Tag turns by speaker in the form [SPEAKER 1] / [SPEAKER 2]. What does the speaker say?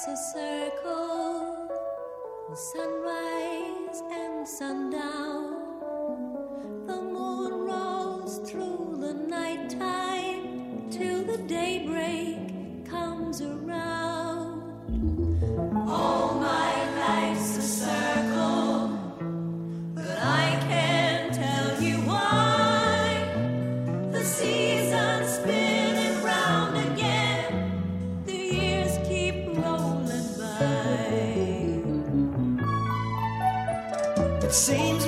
[SPEAKER 1] life's a circle, sunrise and sundown. The moon rolls through the nighttime till the daybreak comes around. All my life's a circle, but I can't tell you why. The seasons spinning round again, the years keep rolling by.
[SPEAKER 2] It seems